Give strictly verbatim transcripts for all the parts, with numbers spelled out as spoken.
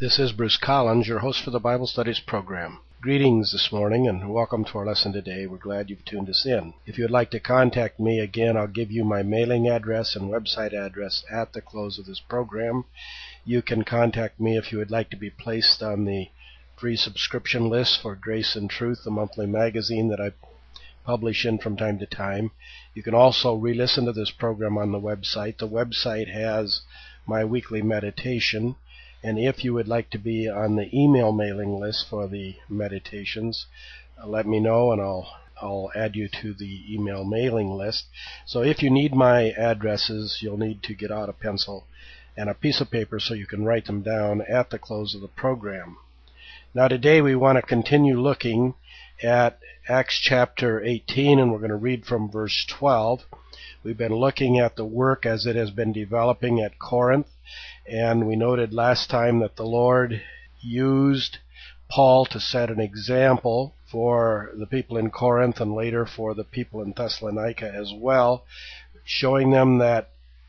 This is Bruce Collins, your host for the Bible Studies program. Greetings this morning and welcome to our lesson today. We're glad you've tuned us in. If you'd like to contact me, again, I'll give you my mailing address and website address at the close of this program. You can contact me if you would like to be placed on the free subscription list for Grace and Truth, the monthly magazine that I publish in from time to time. You can also re-listen to this program on the website. The website has my weekly meditation. And if you would like to be on the email mailing list for the meditations, uh, let me know and I'll I'll add you to the email mailing list. So if you need my addresses, you'll need to get out a pencil and a piece of paper so you can write them down at the close of the program. Now today we want to continue looking at Acts chapter eighteen, and we're going to read from verse twelve. We've been looking at the work as it has been developing at Corinth. And we noted last time that the Lord used Paul to set an example for the people in Corinth and later for the people in Thessalonica as well, showing them that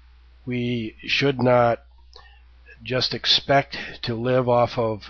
we should not just expect to live off of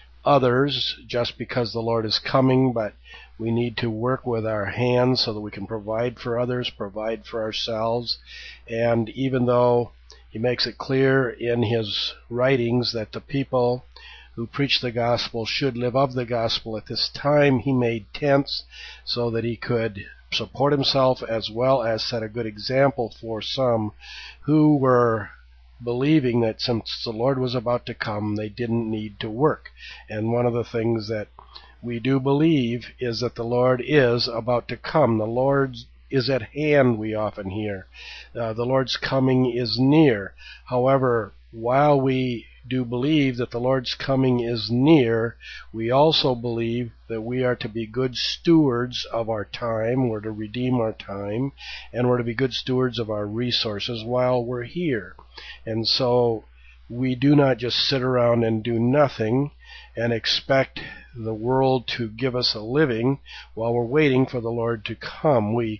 others just because the Lord is coming, but we need to work with our hands so that we can provide for others, provide for ourselves. And even though he makes it clear in his writings that the people who preach the gospel should live of the gospel, at this time he made tents so that he could support himself as well as set a good example for some who were believing that since the Lord was about to come, they didn't need to work. And one of the things that we do believe is that the Lord is about to come. The Lord is at hand, we often hear. Uh, the Lord's coming is near. However, while we do believe that the Lord's coming is near, we also believe that we are to be good stewards of our time. We're to redeem our time, and we're to be good stewards of our resources while we're here. And so we do not just sit around and do nothing and expect the world to give us a living while we're waiting for the Lord to come. We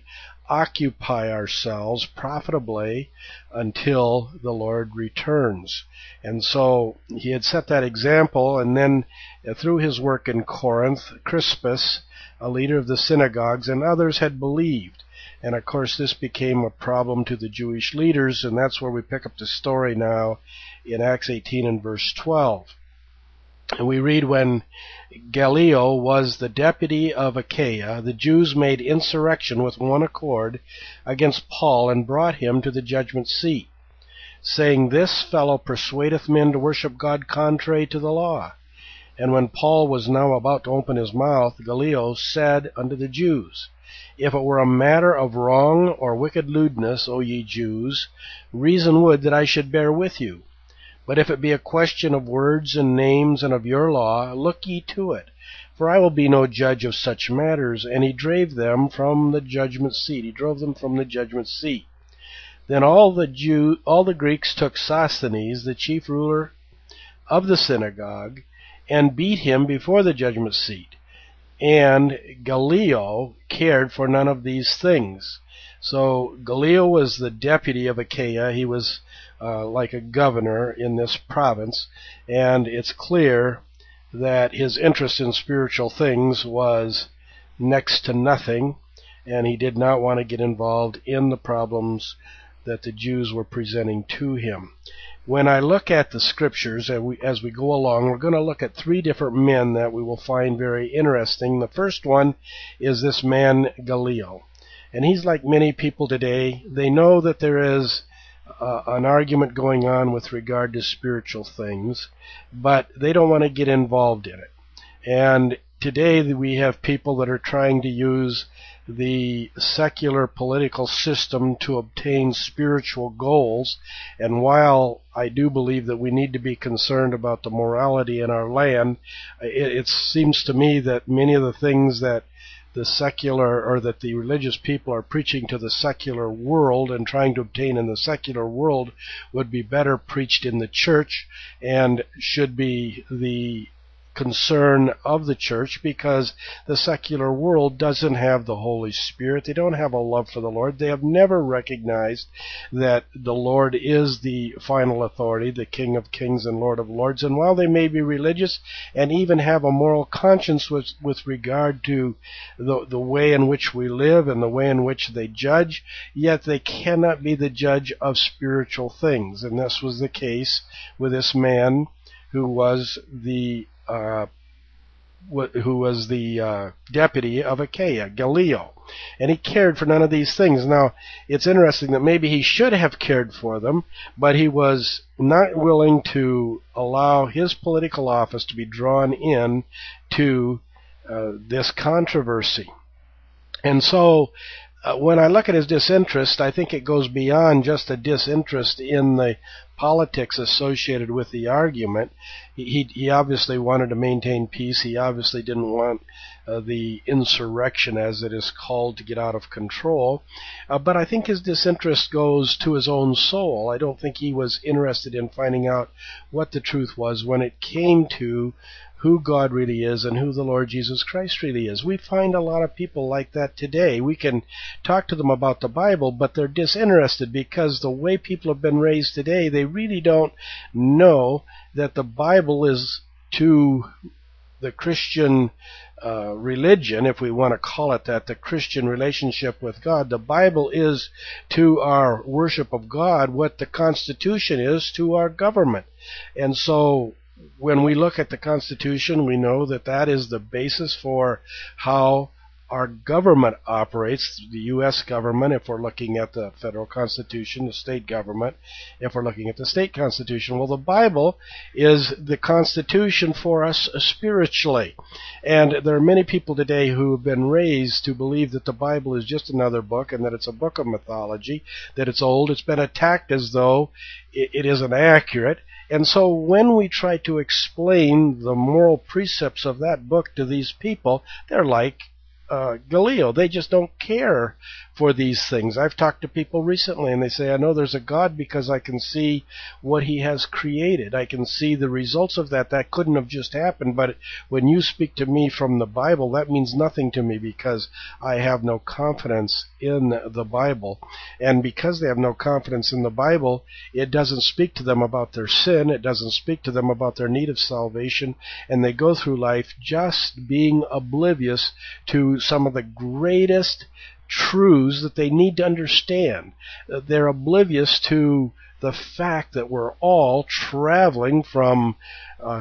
occupy ourselves profitably until the Lord returns. And so he had set that example, and then uh, through his work in Corinth, Crispus, a leader of the synagogues, and others had believed. And of course this became a problem to the Jewish leaders, and that's where we pick up the story now in Acts eighteen and verse twelve. And we read, when Gallio was the deputy of Achaia, the Jews made insurrection with one accord against Paul and brought him to the judgment seat, saying, This fellow persuadeth men to worship God contrary to the law. And when Paul was now about to open his mouth, Gallio said unto the Jews, If it were a matter of wrong or wicked lewdness, O ye Jews, reason would that I should bear with you. But if it be a question of words and names and of your law, look ye to it. For I will be no judge of such matters. And he drave them from the judgment seat. He drove them from the judgment seat. Then all the Jew, all the Greeks took Sosthenes, the chief ruler of the synagogue, and beat him before the judgment seat. And Gallio cared for none of these things. So Gallio was the deputy of Achaia. He was uh, like a governor in this province, and it's clear that his interest in spiritual things was next to nothing, and he did not want to get involved in the problems that the Jews were presenting to him. When I look at the scriptures as we, as we go along, we're going to look at three different men that we will find very interesting. The first one is this man Gallio. And he's like many people today. They know that there is uh, an argument going on with regard to spiritual things, but they don't want to get involved in it. And today we have people that are trying to use the secular political system to obtain spiritual goals. And while I do believe that we need to be concerned about the morality in our land, it, it seems to me that many of the things that the secular or that the religious people are preaching to the secular world and trying to obtain in the secular world would be better preached in the church and should be the concern of the church, because the secular world doesn't have the Holy Spirit. They don't have a love for the Lord. They have never recognized that the Lord is the final authority, the King of Kings and Lord of Lords. And while they may be religious and even have a moral conscience with, with regard to the, the way in which we live and the way in which they judge, yet they cannot be the judge of spiritual things. And this was the case with this man who was the uh, who was the uh, deputy of Achaia, Gallio. And he cared for none of these things. Now, it's interesting that maybe he should have cared for them, but he was not willing to allow his political office to be drawn in to uh, this controversy. And so, uh, when I look at his disinterest, I think it goes beyond just a disinterest in the politics associated with the argument. He, he obviously wanted to maintain peace. He obviously didn't want uh, the insurrection, as it is called, to get out of control. Uh, but I think his disinterest goes to his own soul. I don't think he was interested in finding out what the truth was when it came to who God really is and who the Lord Jesus Christ really is. We find a lot of people like that today. We can talk to them about the Bible, but they're disinterested because the way people have been raised today, they really don't know that the Bible is to the Christian uh, religion, if we want to call it that, the Christian relationship with God. The Bible is to our worship of God what the Constitution is to our government. And so when we look at the Constitution, we know that that is the basis for how our government operates, the U S government, if we're looking at the federal Constitution, the state government, if we're looking at the state Constitution. Well, the Bible is the Constitution for us spiritually. And there are many people today who have been raised to believe that the Bible is just another book and that it's a book of mythology, that it's old. It's been attacked as though it isn't accurate. And so when we try to explain the moral precepts of that book to these people, they're like uh, Gallio. They just don't care for these things. I've talked to people recently, and they say, I know there's a God because I can see what he has created. I can see the results of that. That couldn't have just happened, but when you speak to me from the Bible, that means nothing to me because I have no confidence in the Bible. And because they have no confidence in the Bible, it doesn't speak to them about their sin. It doesn't speak to them about their need of salvation. And they go through life just being oblivious to some of the greatest truths that they need to understand. They're oblivious to the fact that we're all traveling from uh,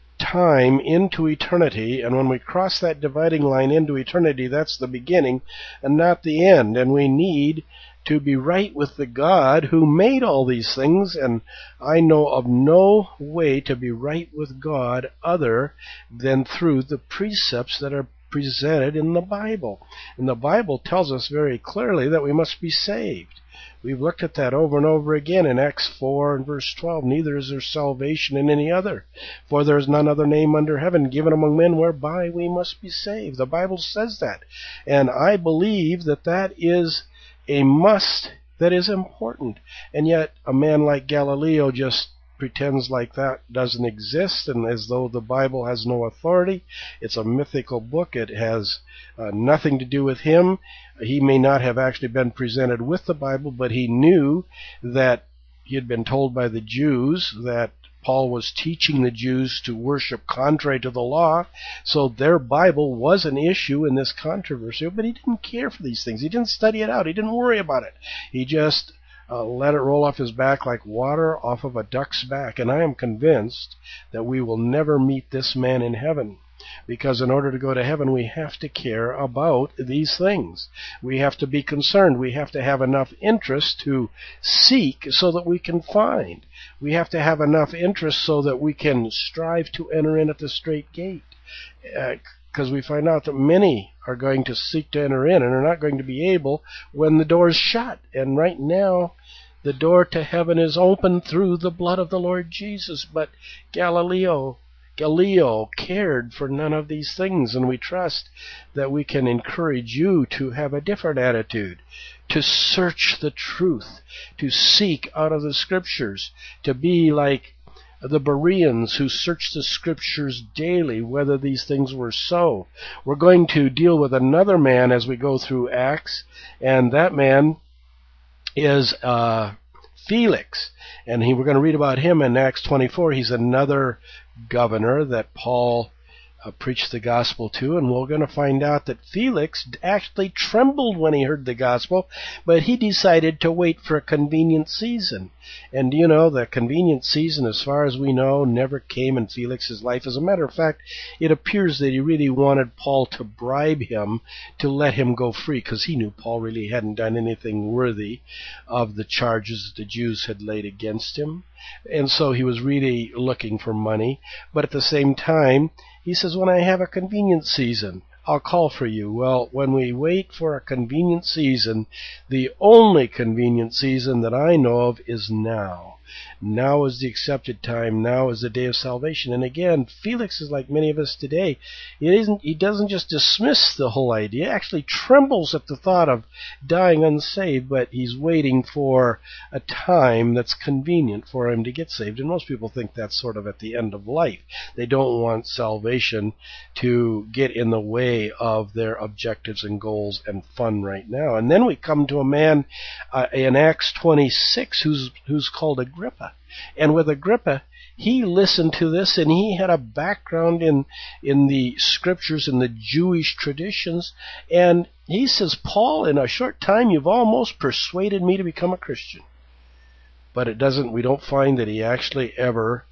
time into eternity, and when we cross that dividing line into eternity, that's the beginning and not the end. And we need to be right with the God who made all these things, and I know of no way to be right with God other than through the precepts that are presented in the Bible. And the Bible tells us very clearly that we must be saved. We've looked at that over and over again in Acts four and verse twelve. Neither is there salvation in any other, for there is none other name under heaven given among men whereby we must be saved. The Bible says that. And I believe that that is a must that is important. And yet a man like Galileo just pretends like that doesn't exist, and as though the Bible has no authority. It's a mythical book. It has uh, nothing to do with him. He may not have actually been presented with the Bible, but he knew that he had been told by the Jews that Paul was teaching the Jews to worship contrary to the law, so their Bible was an issue in this controversy, but he didn't care for these things. He didn't study it out. He didn't worry about it. He just Uh, let it roll off his back like water off of a duck's back. And I am convinced that we will never meet this man in heaven, because in order to go to heaven, we have to care about these things. We have to be concerned. We have to have enough interest to seek so that we can find. We have to have enough interest so that we can strive to enter in at the straight gate. Uh, because we find out that many are going to seek to enter in and are not going to be able when the door is shut. And right now, the door to heaven is open through the blood of the Lord Jesus. But Galileo, Galileo cared for none of these things, and we trust that we can encourage you to have a different attitude, to search the truth, to seek out of the Scriptures, to be like the Bereans who searched the Scriptures daily whether these things were so. We're going to deal with another man as we go through Acts, and that man is uh, Felix. And he, we're going to read about him in Acts twenty-four. He's another governor that Paul Uh, preached the gospel to, and we're going to find out that Felix actually trembled when he heard the gospel, but he decided to wait for a convenient season. And you know, the convenient season, as far as we know, never came in Felix's life. As a matter of fact, it appears that he really wanted Paul to bribe him to let him go free, because he knew Paul really hadn't done anything worthy of the charges the Jews had laid against him. And so he was really looking for money, but at the same time, he says, when I have a convenient season, I'll call for you. Well, when we wait for a convenient season, the only convenient season that I know of is now. Now is the accepted time. Now is the day of salvation. And again, Felix is like many of us today. It isn't, he doesn't just dismiss the whole idea, he actually trembles at the thought of dying unsaved, but he's waiting for a time that's convenient for him to get saved. And most people think that's sort of at the end of life. They don't want salvation to get in the way of their objectives and goals and fun right now. And then we come to a man uh, in Acts twenty-six who's who's called Agrippa. And with Agrippa, he listened to this, and he had a background in in the Scriptures and the Jewish traditions. And he says, Paul, in a short time, you've almost persuaded me to become a Christian. But it doesn't. We don't find that he actually ever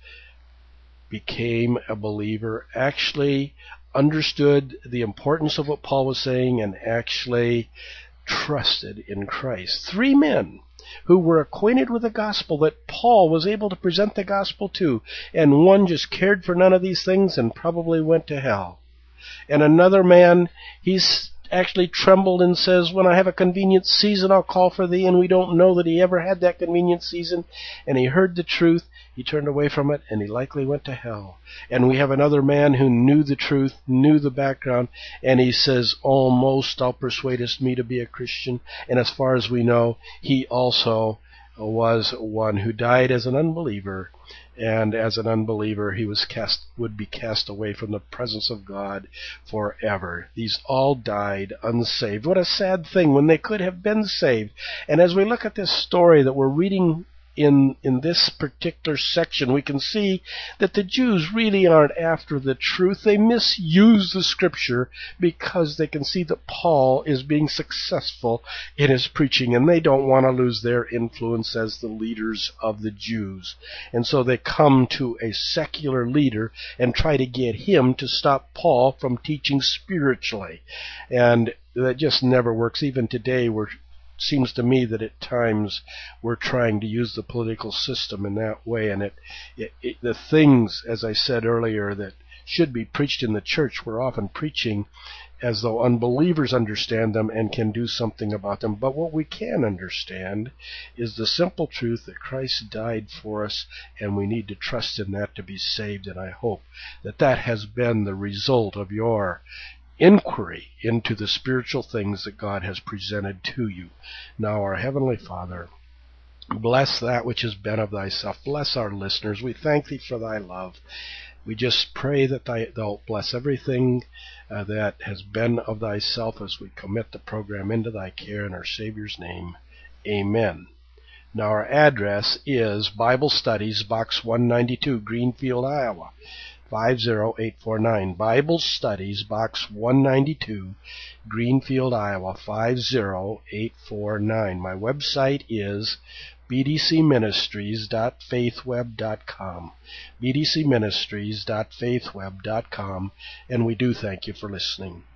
became a believer, actually understood the importance of what Paul was saying, and actually trusted in Christ. Three men who were acquainted with the gospel that Paul was able to present the gospel to, and one just cared for none of these things and probably went to hell. And another man, he's actually trembled and says, when I have a convenient season, I'll call for thee. And we don't know that he ever had that convenient season. And he heard the truth, he turned away from it, and he likely went to hell. And we have another man who knew the truth, knew the background, and he says, almost thou persuadest me to be a Christian. And as far as we know, he also was one who died as an unbeliever, and as an unbeliever he was cast would be cast away from the presence of God forever. These all died unsaved. What a sad thing, when they could have been saved. And as we look at this story that we're reading in in this particular section, we can see that the Jews really aren't after the truth. They misuse the Scripture because they can see that Paul is being successful in his preaching, and they don't want to lose their influence as the leaders of the Jews. And so they come to a secular leader and try to get him to stop Paul from teaching spiritually. And that just never works. Even today, we're seems to me that at times we're trying to use the political system in that way, and it, it, it the things, as I said earlier, that should be preached in the church, we're often preaching as though unbelievers understand them and can do something about them. But what we can understand is the simple truth that Christ died for us, and we need to trust in that to be saved. And I hope that that has been the result of your inquiry into the spiritual things that God has presented to you. Now, our Heavenly Father, bless that which has been of thyself. Bless our listeners. We thank thee for thy love. We just pray that thy, thou bless everything uh, that has been of thyself as we commit the program into thy care in our Savior's name. Amen. Now, our address is Bible Studies, Box one ninety-two, Greenfield, Iowa, five zero eight four nine. Bible Studies, Box one ninety-two, Greenfield, Iowa, five zero eight four nine. My website is b d c ministries dot faithweb dot com. b d c ministries dot faithweb dot com. And we do thank you for listening.